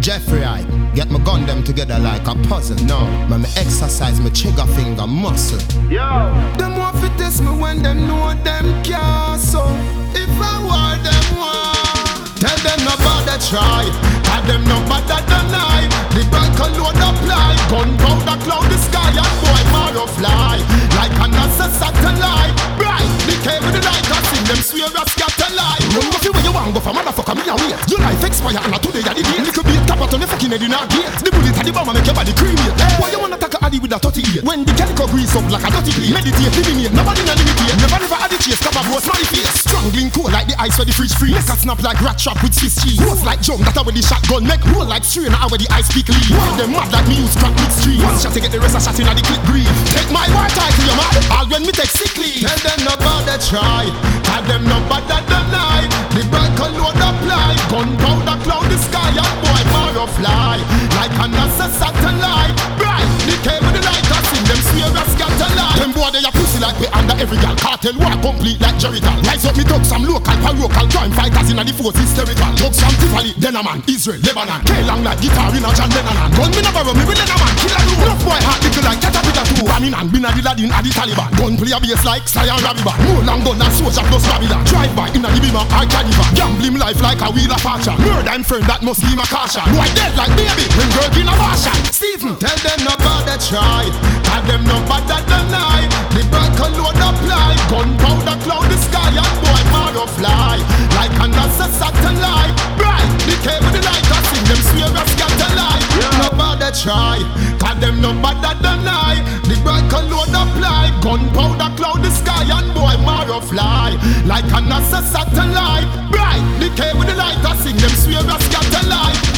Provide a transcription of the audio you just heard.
Jeffrey, I get my gun them together like a puzzle. No, man, me exercise my trigger finger muscle. Yo, them want to test me when them know them can't. So if I war them want, tell them no bother try. Tell them no bother deny. The bike load apply. Gunpowder cloud the sky and boy Mario fly like a NASA satellite. Bright, the cave with the light. I sing them swear a scatter light. Run go where you want go for motherfucker me a wait. Your life expire and today you the date. Little bit tap out on the fucking head in a gate. The bullet at the bomb make your body cremate. Why you wanna attack a addy with a 38? When the calico grease up like a dirty plate. Meditate, eliminate, nobody na limitate. Never addy chase, cover bro, smiley face. Strangling cold like the ice where the fridge freeze. Make a snap like rat trap with Swiss cheese. Rose like jump, that's how the shotgun make. Roll like strain, how the ice peak leave. One of them mad like me use crack mix street. One shot to get the rest of shot in the clip grief. Take my war title, you mad? All when me take sick leave. Tell them no bother try. Tell them no bother deny. The bike load apply. Gunpowder cloud the sky and boy Mario fly like a NASA satellite. Bright, the cave with the light. I sing them swear a scatter light. Them boy they a pussy like me under every gal. Cartel war complete like Jericho. Rise up me dog some local parochial crime fighters in the force hysterical. Dogs from Tivoli, Denaman, Israel, Lebanon. K-Long like guitar in a John Lennon. Gun me never run me with Denaman. Kill a do. Enough boy heart little like Caterpillar too. Ramin and Bin Laden and the Taliban. Gun play a bass like Sly and Rabiban. No long gun and soldier plus Babylon. Drive by in a Libima or Caliban. Gambling life like a wheel of fortune. Murder and friend that must be my caution. Boy dead like baby when girl in a washer. Stephen, tell them no bother try. Tell them no bother deny. The bike load apply. Gunpowder cloud the sky and boy Mario fly like a NASA satellite. Bright, the cave with the light. I sing them swear a scatter light. No bother try. Tell them no bother deny. The bike load apply. Gunpowder cloud the sky and boy Mario fly like a NASA satellite. Bright, the cave with the light. I sing them swear a scatter light.